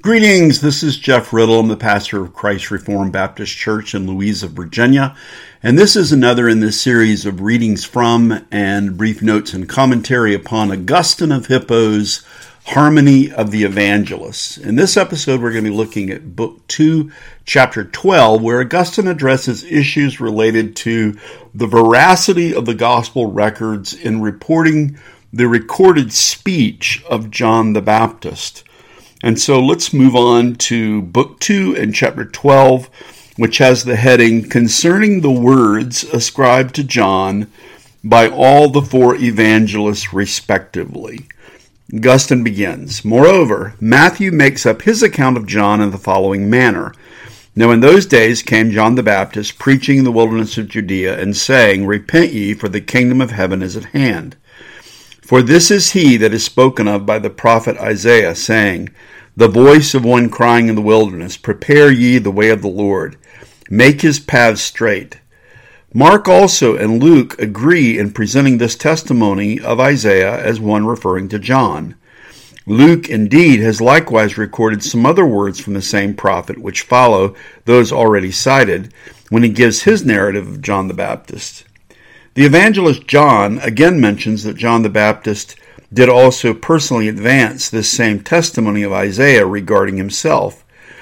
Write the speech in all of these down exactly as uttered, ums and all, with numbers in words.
Greetings, this is Jeff Riddle. I'm the pastor of Christ Reformed Baptist Church in Louisa, Virginia, and this is another in this series of readings from and brief notes and commentary upon Augustine of Hippo's Harmony of the Evangelists. In this episode, we're going to be looking at Book two, Chapter twelve, where Augustine addresses issues related to the veracity of the gospel records in reporting the recorded speech of John the Baptist. And so let's move on to Book two and Chapter twelve, which has the heading, Concerning the Words Ascribed to John by All the Four Evangelists Respectively. Augustine begins, Moreover, Matthew makes up his account of John in the following manner. Now in those days came John the Baptist, preaching in the wilderness of Judea, and saying, Repent ye, for the kingdom of heaven is at hand. For this is he that is spoken of by the prophet Isaiah, saying, The voice of one crying in the wilderness, Prepare ye the way of the Lord, make his paths straight. Mark also and Luke agree in presenting this testimony of Isaiah as one referring to John. Luke, indeed, has likewise recorded some other words from the same prophet which follow those already cited when he gives his narrative of John the Baptist. The evangelist John again mentions that John the Baptist did also personally advance this same testimony of Isaiah regarding himself.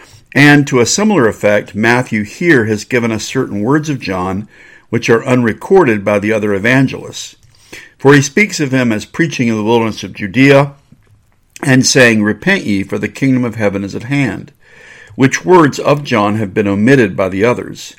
And to a similar effect, Matthew here has given us certain words of John which are unrecorded by the other evangelists. For he speaks of him as preaching in the wilderness of Judea and saying, Repent ye, for the kingdom of heaven is at hand, which words of John have been omitted by the others.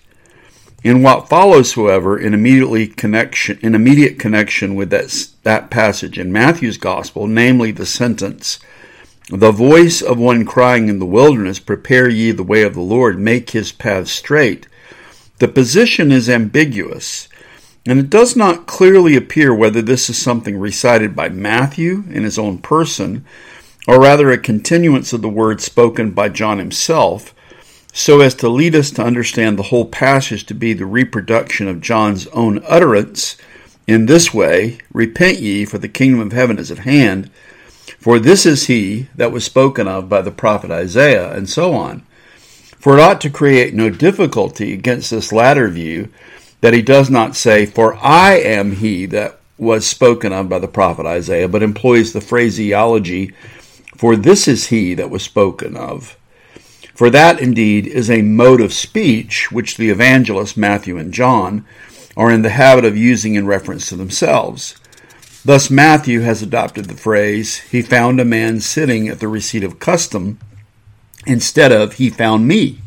In what follows, however, in immediately connection, in immediate connection with that, that passage in Matthew's Gospel, namely the sentence, The voice of one crying in the wilderness, Prepare ye the way of the Lord, make his paths straight, the position is ambiguous, and it does not clearly appear whether this is something recited by Matthew in his own person, or rather a continuance of the words spoken by John himself, so as to lead us to understand the whole passage to be the reproduction of John's own utterance in this way, Repent ye, for the kingdom of heaven is at hand, for this is he that was spoken of by the prophet Isaiah, and so on. For it ought to create no difficulty against this latter view that he does not say, For I am he that was spoken of by the prophet Isaiah, but employs the phraseology, For this is he that was spoken of. For that, indeed, is a mode of speech which the evangelists Matthew and John are in the habit of using in reference to themselves. Thus Matthew has adopted the phrase, He found a man sitting at the receipt of custom, instead of, He found me.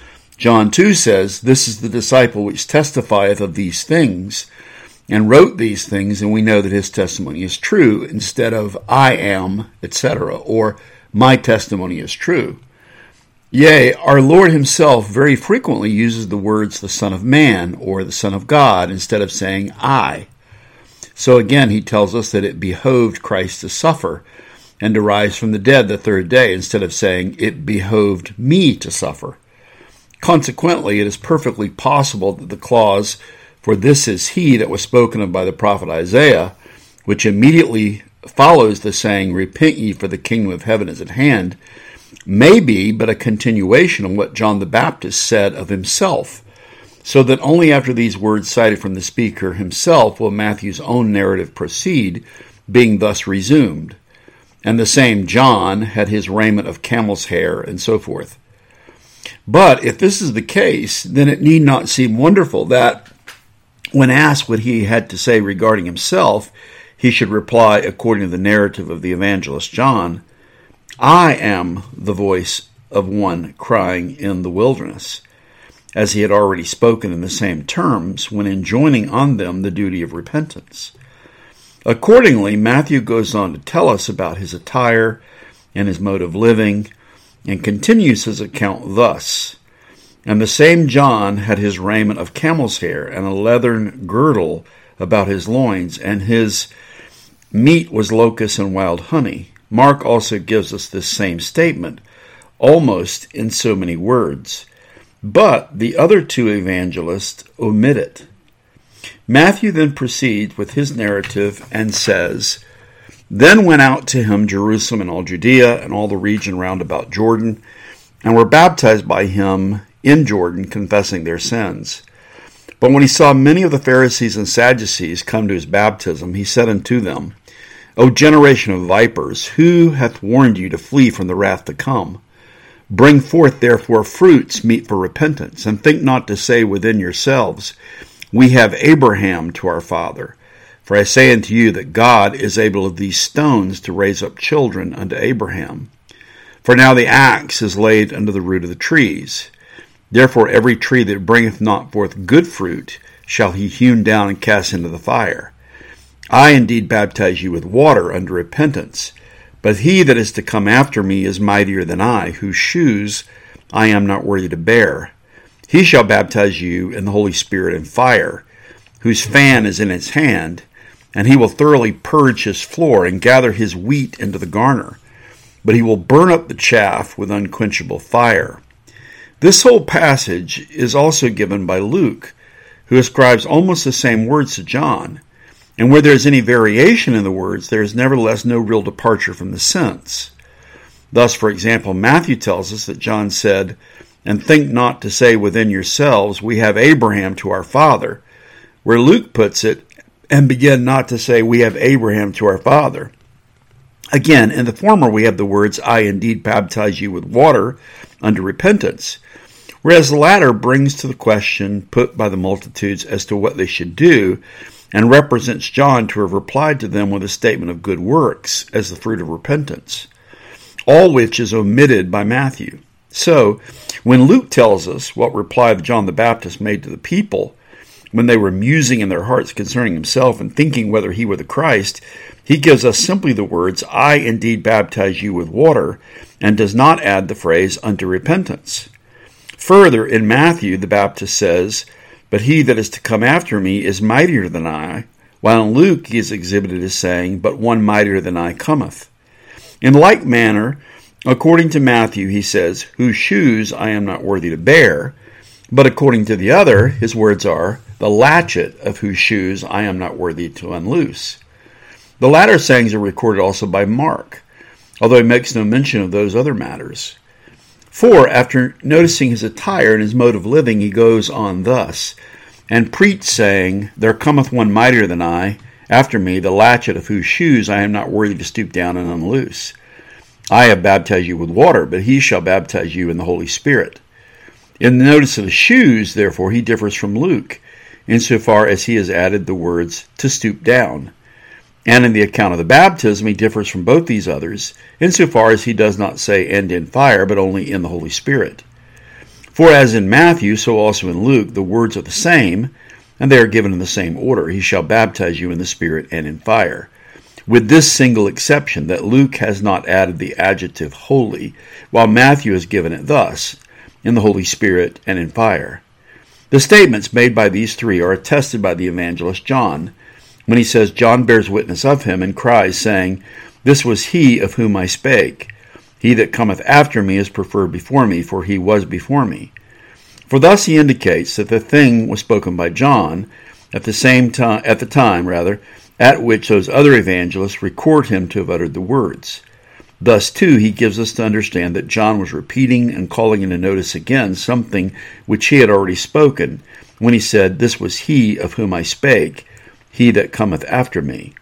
John too says, This is the disciple which testifieth of these things, and wrote these things, and we know that his testimony is true, instead of, I am, et cetera, or my testimony is true. Yea, our Lord himself very frequently uses the words the Son of Man, or the Son of God, instead of saying, I. So again, he tells us that it behoved Christ to suffer, and to rise from the dead the third day, instead of saying, It behoved me to suffer. Consequently, it is perfectly possible that the clause, For this is he that was spoken of by the prophet Isaiah, which immediately follows the saying, Repent ye, for the kingdom of heaven is at hand, may be but a continuation of what John the Baptist said of himself, so that only after these words cited from the speaker himself will Matthew's own narrative proceed, being thus resumed. And the same John had his raiment of camel's hair, and so forth. But if this is the case, then it need not seem wonderful that, when asked what he had to say regarding himself, he should reply, according to the narrative of the evangelist John, I am the voice of one crying in the wilderness, as he had already spoken in the same terms when enjoining on them the duty of repentance. Accordingly, Matthew goes on to tell us about his attire and his mode of living, and continues his account thus, And the same John had his raiment of camel's hair, and a leathern girdle about his loins, and his meat was locusts and wild honey. Mark also gives us this same statement, almost in so many words. But the other two evangelists omit it. Matthew then proceeds with his narrative and says, Then went out to him Jerusalem and all Judea and all the region round about Jordan, and were baptized by him in Jordan, confessing their sins. But when he saw many of the Pharisees and Sadducees come to his baptism, he said unto them, O generation of vipers, who hath warned you to flee from the wrath to come? Bring forth therefore fruits meet for repentance, and think not to say within yourselves, We have Abraham to our father. For I say unto you that God is able of these stones to raise up children unto Abraham. For now the axe is laid under the root of the trees. Therefore every tree that bringeth not forth good fruit shall he hewn down and cast into the fire. I indeed baptize you with water unto repentance, but he that is to come after me is mightier than I, whose shoes I am not worthy to bear. He shall baptize you in the Holy Spirit and fire, whose fan is in his hand, and he will thoroughly purge his floor and gather his wheat into the garner, but he will burn up the chaff with unquenchable fire. This whole passage is also given by Luke, who ascribes almost the same words to John, and where there is any variation in the words, there is nevertheless no real departure from the sense. Thus, for example, Matthew tells us that John said, And think not to say within yourselves, We have Abraham to our father, where Luke puts it, And begin not to say, We have Abraham to our father. Again, in the former we have the words, I indeed baptize you with water unto repentance, whereas the latter brings to the question put by the multitudes as to what they should do, and represents John to have replied to them with a statement of good works as the fruit of repentance, all which is omitted by Matthew. So, when Luke tells us what reply John the Baptist made to the people, when they were musing in their hearts concerning himself and thinking whether he were the Christ, he gives us simply the words, I indeed baptize you with water, and does not add the phrase unto repentance. Further, in Matthew, the Baptist says, But he that is to come after me is mightier than I, while in Luke he is exhibited as saying, But one mightier than I cometh. In like manner, according to Matthew, he says, Whose shoes I am not worthy to bear, but according to the other, his words are, The latchet of whose shoes I am not worthy to unloose. The latter sayings are recorded also by Mark, although he makes no mention of those other matters. For, after noticing his attire and his mode of living, he goes on thus, And preach, saying, There cometh one mightier than I, after me, the latchet of whose shoes I am not worthy to stoop down and unloose. I have baptized you with water, but he shall baptize you in the Holy Spirit. In the notice of the shoes, therefore, he differs from Luke, insofar as he has added the words, to stoop down. And in the account of the baptism, he differs from both these others, insofar as he does not say, and in fire, but only in the Holy Spirit. For as in Matthew, so also in Luke, the words are the same, and they are given in the same order. He shall baptize you in the Spirit and in fire. With this single exception, that Luke has not added the adjective holy, while Matthew has given it thus, in the Holy Spirit and in fire. The statements made by these three are attested by the evangelist John, when he says, John bears witness of him and cries, saying, This was he of whom I spake. He that cometh after me is preferred before me, for he was before me. For thus he indicates that the thing was spoken by John at the same time, at the time rather, at which those other evangelists record him to have uttered the words. Thus, too, he gives us to understand that John was repeating and calling into notice again something which he had already spoken when he said, This was he of whom I spake, he that cometh after me.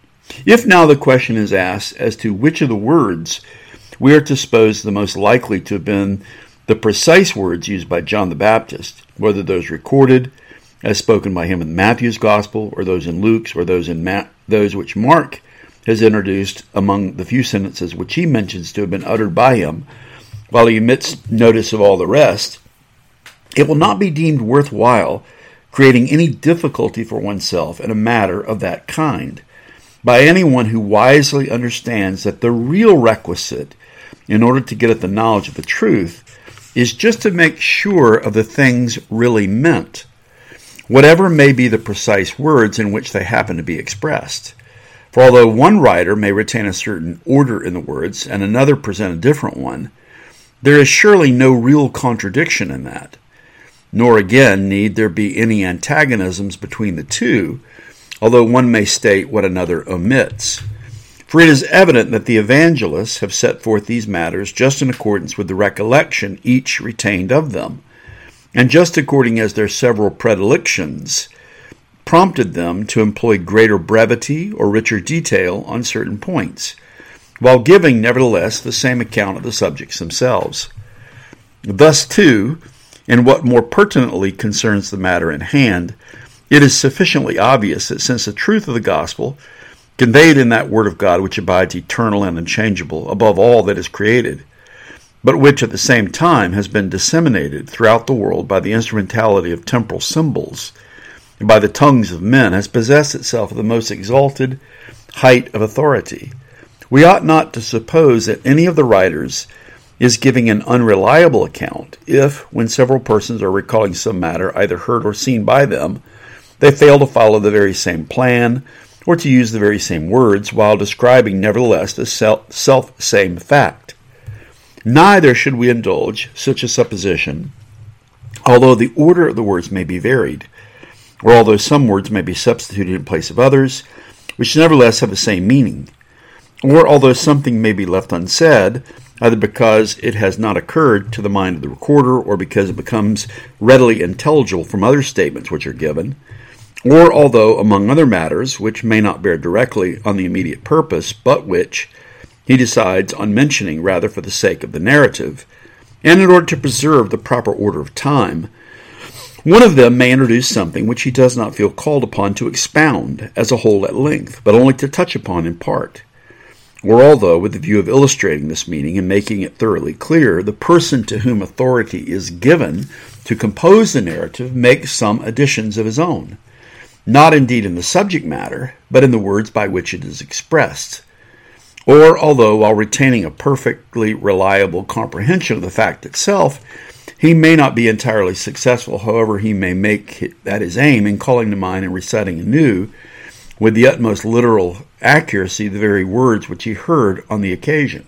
If now the question is asked as to which of the words we are to suppose the most likely to have been the precise words used by John the Baptist, whether those recorded as spoken by him in Matthew's Gospel, or those in Luke's, or those in Ma- those which Mark has introduced among the few sentences which he mentions to have been uttered by him, while he omits notice of all the rest, it will not be deemed worthwhile creating any difficulty for oneself in a matter of that kind by anyone who wisely understands that the real requisite in order to get at the knowledge of the truth is just to make sure of the things really meant, whatever may be the precise words in which they happen to be expressed. For although one writer may retain a certain order in the words and another present a different one, there is surely no real contradiction in that. Nor again need there be any antagonisms between the two, although one may state what another omits. For it is evident that the evangelists have set forth these matters just in accordance with the recollection each retained of them, and just according as their several predilections prompted them to employ greater brevity or richer detail on certain points, while giving, nevertheless, the same account of the subjects themselves. Thus, too, in what more pertinently concerns the matter in hand, it is sufficiently obvious that since the truth of the gospel, conveyed in that word of God which abides eternal and unchangeable above all that is created, but which at the same time has been disseminated throughout the world by the instrumentality of temporal symbols, and by the tongues of men, has possessed itself of the most exalted height of authority, we ought not to suppose that any of the writers is giving an unreliable account if, when several persons are recalling some matter either heard or seen by them, they fail to follow the very same plan or to use the very same words while describing nevertheless the self-same fact. Neither should we indulge such a supposition, although the order of the words may be varied, or although some words may be substituted in place of others, which nevertheless have the same meaning, or although something may be left unsaid, either because it has not occurred to the mind of the recorder or because it becomes readily intelligible from other statements which are given, or although, among other matters, which may not bear directly on the immediate purpose, but which he decides on mentioning rather for the sake of the narrative, and in order to preserve the proper order of time, one of them may introduce something which he does not feel called upon to expound as a whole at length, but only to touch upon in part. Or although, with the view of illustrating this meaning and making it thoroughly clear, the person to whom authority is given to compose the narrative makes some additions of his own, not indeed in the subject matter, but in the words by which it is expressed. Or although, while retaining a perfectly reliable comprehension of the fact itself, he may not be entirely successful, however he may make that his aim in calling to mind and reciting anew, with the utmost literal accuracy, the very words which he heard on the occasion.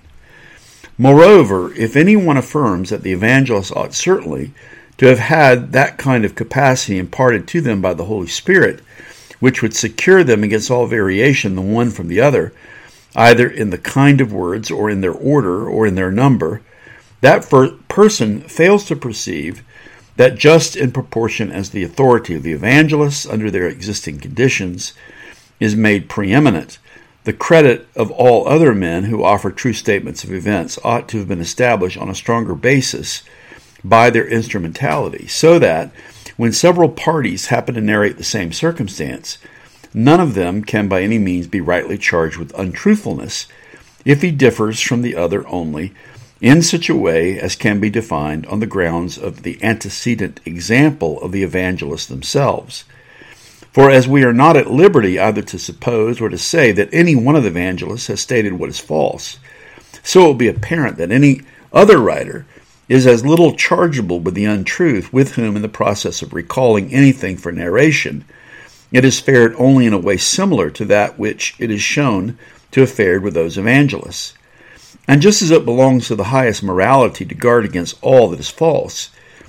Moreover, if anyone affirms that the evangelists ought certainly to have had that kind of capacity imparted to them by the Holy Spirit, which would secure them against all variation the one from the other, either in the kind of words or in their order or in their number, that person fails to perceive that just in proportion as the authority of the evangelists under their existing conditions is made preeminent, the credit of all other men who offer true statements of events ought to have been established on a stronger basis by their instrumentality, so that, when several parties happen to narrate the same circumstance, none of them can by any means be rightly charged with untruthfulness if he differs from the other only in such a way as can be defined on the grounds of the antecedent example of the evangelists themselves. For as we are not at liberty either to suppose or to say that any one of the evangelists has stated what is false, so it will be apparent that any other writer is as little chargeable with the untruth with whom, in the process of recalling anything for narration, it has fared only in a way similar to that which it is shown to have fared with those evangelists. And just as it belongs to the highest morality to guard against all that is false,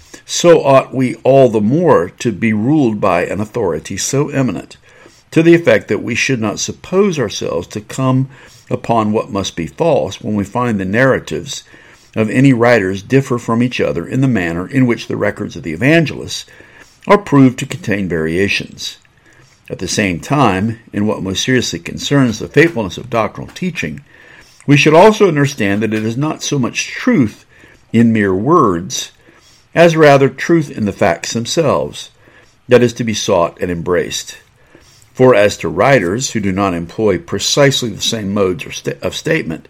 so ought we all the more to be ruled by an authority so eminent, to the effect that we should not suppose ourselves to come upon what must be false when we find the narratives of any writers differ from each other in the manner in which the records of the evangelists are proved to contain variations. At the same time, in what most seriously concerns the faithfulness of doctrinal teaching, we should also understand that it is not so much truth in mere words, as rather truth in the facts themselves, that is to be sought and embraced. For as to writers who do not employ precisely the same modes of statement,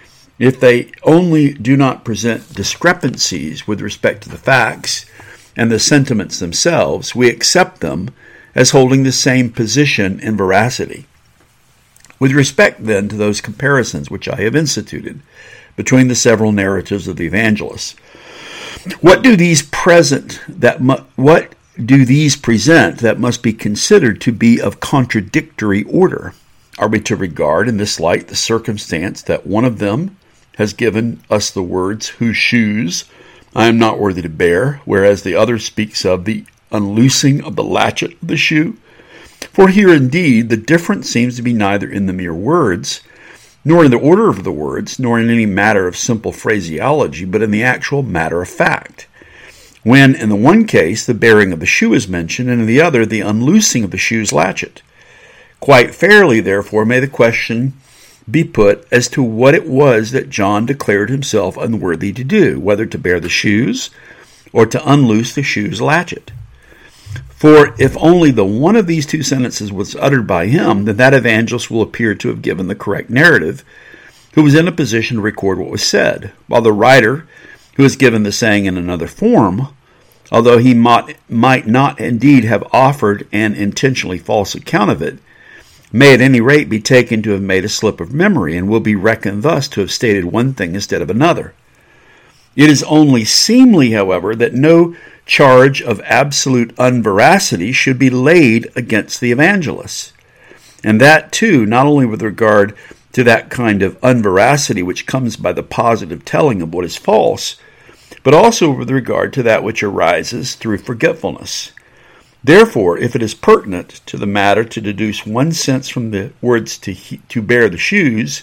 if they only do not present discrepancies with respect to the facts and the sentiments themselves, we accept them as holding the same position in veracity. With respect, then, to those comparisons which I have instituted between the several narratives of the evangelists, what do these present that mu- what do these present that must be considered to be of contradictory order? Are we to regard in this light the circumstance that one of them has given us the words, "whose shoes I am not worthy to bear," whereas the other speaks of the unloosing of the latchet of the shoe? For here indeed the difference seems to be neither in the mere words, nor in the order of the words, nor in any matter of simple phraseology, but in the actual matter of fact. When, in the one case, the bearing of the shoe is mentioned, and in the other, the unloosing of the shoe's latchet. Quite fairly, therefore, may the question be put as to what it was that John declared himself unworthy to do, whether to bear the shoes or to unloose the shoe's latchet. For if only the one of these two sentences was uttered by him, then that evangelist will appear to have given the correct narrative, who was in a position to record what was said, while the writer, who has given the saying in another form, although he might, might not indeed have offered an intentionally false account of it, may at any rate be taken to have made a slip of memory, and will be reckoned thus to have stated one thing instead of another. It is only seemly, however, that no charge of absolute unveracity should be laid against the evangelist, and that, too, not only with regard to that kind of unveracity which comes by the positive telling of what is false, but also with regard to that which arises through forgetfulness. Therefore, if it is pertinent to the matter to deduce one sense from the words to, to bear the shoes,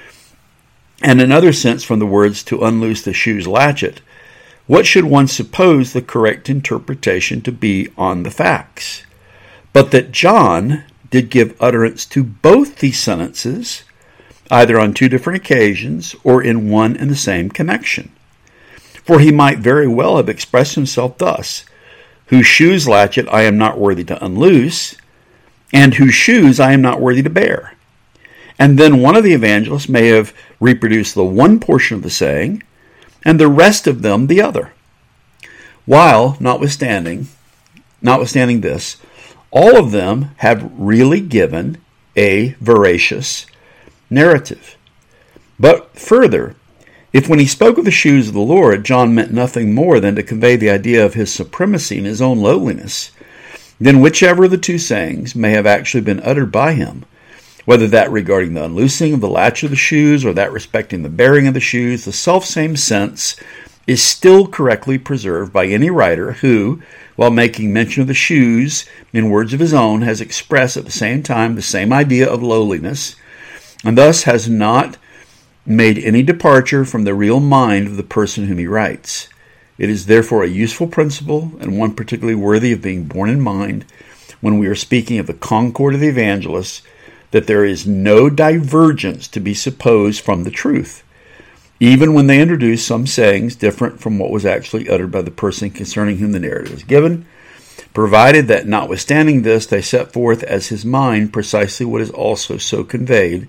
and another sense from the words to unloose the shoe's latchet, what should one suppose the correct interpretation to be on the facts? But that John did give utterance to both these sentences, either on two different occasions or in one and the same connection. For he might very well have expressed himself thus: whose shoes latchet I am not worthy to unloose, and whose shoes I am not worthy to bear. And then one of the evangelists may have reproduced the one portion of the saying, and the rest of them the other. While, notwithstanding, notwithstanding this, all of them have really given a veracious narrative. But further, if when he spoke of the shoes of the Lord, John meant nothing more than to convey the idea of his supremacy and his own lowliness, then whichever of the two sayings may have actually been uttered by him, whether that regarding the unloosing of the latch of the shoes or that respecting the bearing of the shoes, the selfsame sense is still correctly preserved by any writer who, while making mention of the shoes in words of his own, has expressed at the same time the same idea of lowliness, and thus has not made any departure from the real mind of the person whom he writes. It is therefore a useful principle, and one particularly worthy of being borne in mind when we are speaking of the concord of the evangelists, that there is no divergence to be supposed from the truth, even when they introduce some sayings different from what was actually uttered by the person concerning whom the narrative is given, provided that notwithstanding this they set forth as his mind precisely what is also so conveyed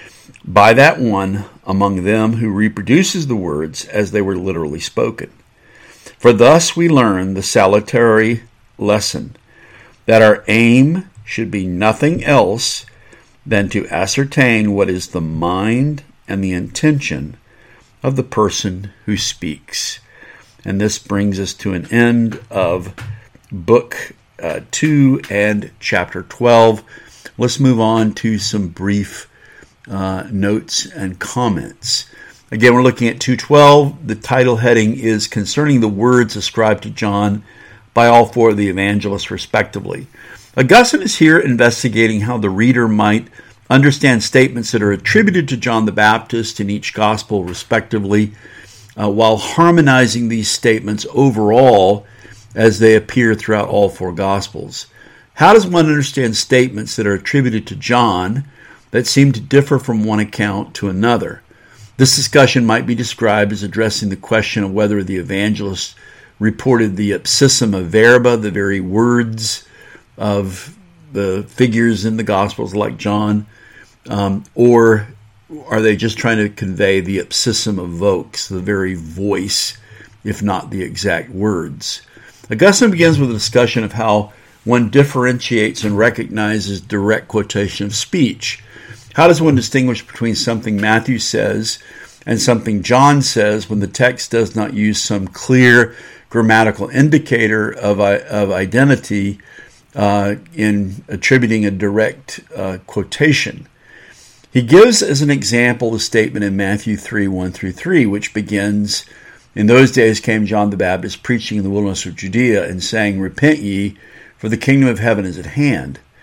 by that one among them who reproduces the words as they were literally spoken. For thus we learn the salutary lesson, that our aim should be nothing else than to ascertain what is the mind and the intention of the person who speaks. And this brings us to an end of book uh, two and chapter twelve. Let's move on to some brief uh, notes and comments. Again, we're looking at two twelve. The title heading is Concerning the Words Ascribed to John by all four of the evangelists, respectively. Augustine is here investigating how the reader might understand statements that are attributed to John the Baptist in each gospel, respectively, uh, while harmonizing these statements overall as they appear throughout all four gospels. How does one understand statements that are attributed to John that seem to differ from one account to another? This discussion might be described as addressing the question of whether the evangelist reported the ipsissima verba, the very words of the figures in the Gospels like John, um, or are they just trying to convey the ipsissima vox, the very voice, if not the exact words? Augustine begins with a discussion of how one differentiates and recognizes direct quotation of speech. How does one distinguish between something Matthew says and something John says when the text does not use some clear grammatical indicator of, of identity uh, in attributing a direct uh, quotation? He gives as an example the statement in Matthew three, one through three, which begins, "In those days came John the Baptist preaching in the wilderness of Judea and saying, Repent ye, for the kingdom of heaven is at hand.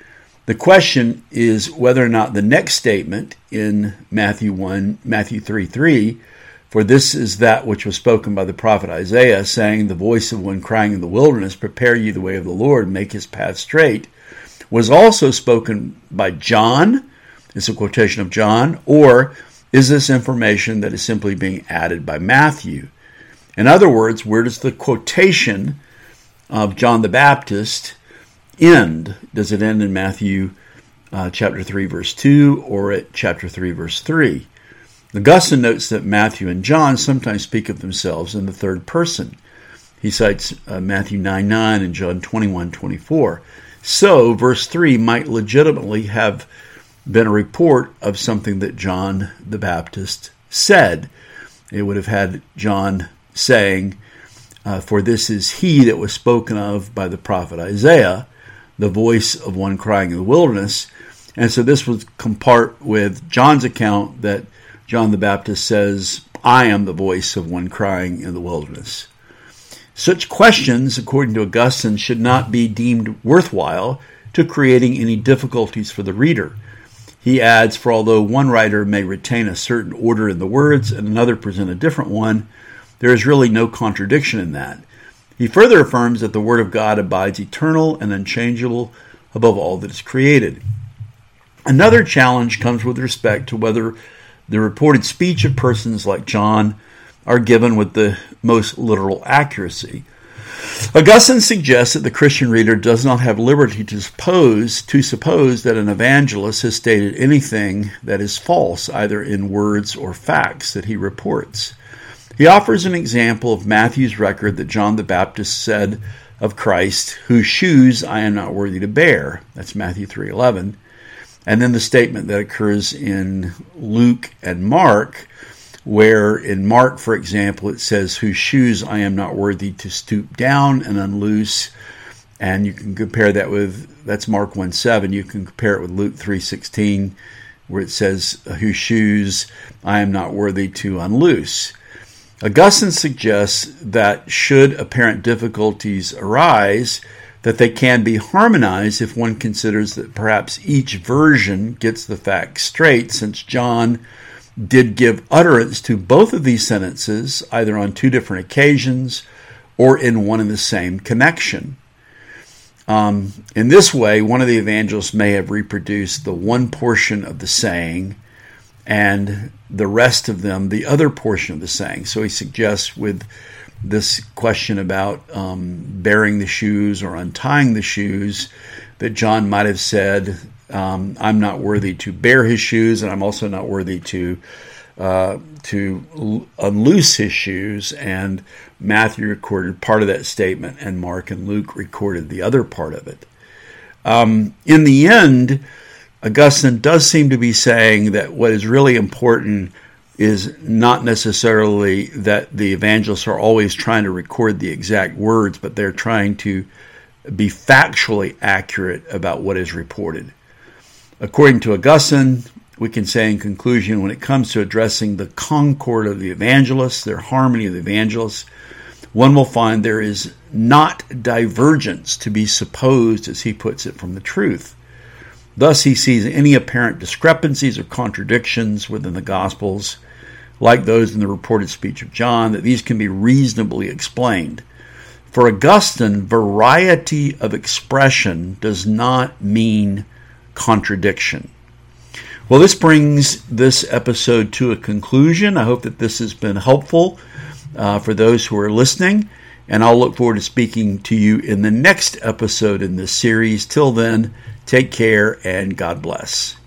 The question is whether or not the next statement in Matthew one, Matthew three three, for this is that which was spoken by the prophet Isaiah, saying, the voice of one crying in the wilderness, prepare ye the way of the Lord, make his path straight, was also spoken by John. It's a quotation of John. Or is this information that is simply being added by Matthew? In other words, where does the quotation of John the Baptist end? Does it end in Matthew uh, chapter three, verse two, or at chapter three, verse three? Augustine notes that Matthew and John sometimes speak of themselves in the third person. He cites uh, Matthew nine nine and John twenty-one twenty-four. So, verse three might legitimately have been a report of something that John the Baptist said. It would have had John saying, uh, for this is he that was spoken of by the prophet Isaiah, the voice of one crying in the wilderness. And so this would compart with John's account that John the Baptist says, I am the voice of one crying in the wilderness. Such questions, according to Augustine, should not be deemed worthwhile to creating any difficulties for the reader. He adds, for although one writer may retain a certain order in the words and another present a different one, there is really no contradiction in that. He further affirms that the Word of God abides eternal and unchangeable above all that is created. Another challenge comes with respect to whether the reported speech of persons like John are given with the most literal accuracy. Augustine suggests that the Christian reader does not have liberty to suppose, to suppose that an evangelist has stated anything that is false, either in words or facts that he reports. He offers an example of Matthew's record that John the Baptist said of Christ, whose shoes I am not worthy to bear. That's Matthew three eleven. And then the statement that occurs in Luke and Mark, where in Mark, for example, it says, whose shoes I am not worthy to stoop down and unloose. And you can compare that with, that's Mark one seven. You can compare it with Luke three sixteen, where it says, whose shoes I am not worthy to unloose. Augustine suggests that should apparent difficulties arise, that they can be harmonized if one considers that perhaps each version gets the facts straight, since John did give utterance to both of these sentences, either on two different occasions or in one and the same connection. Um, in this way, one of the evangelists may have reproduced the one portion of the saying and the rest of them the other portion of the saying. So he suggests with this question about um, bearing the shoes or untying the shoes, that John might have said, um, I'm not worthy to bear his shoes, and I'm also not worthy to uh, to unloose his shoes. And Matthew recorded part of that statement, and Mark and Luke recorded the other part of it. Um, in the end, Augustine does seem to be saying that what is really important is not necessarily that the evangelists are always trying to record the exact words, but they're trying to be factually accurate about what is reported. According to Augustine, we can say in conclusion, when it comes to addressing the concord of the evangelists, their harmony of the evangelists, one will find there is not divergence to be supposed, as he puts it, from the truth. Thus, he sees any apparent discrepancies or contradictions within the Gospels, like those in the reported speech of John, that these can be reasonably explained. For Augustine, variety of expression does not mean contradiction. Well, this brings this episode to a conclusion. I hope that this has been helpful uh, for those who are listening, and I'll look forward to speaking to you in the next episode in this series. Till then, take care and God bless.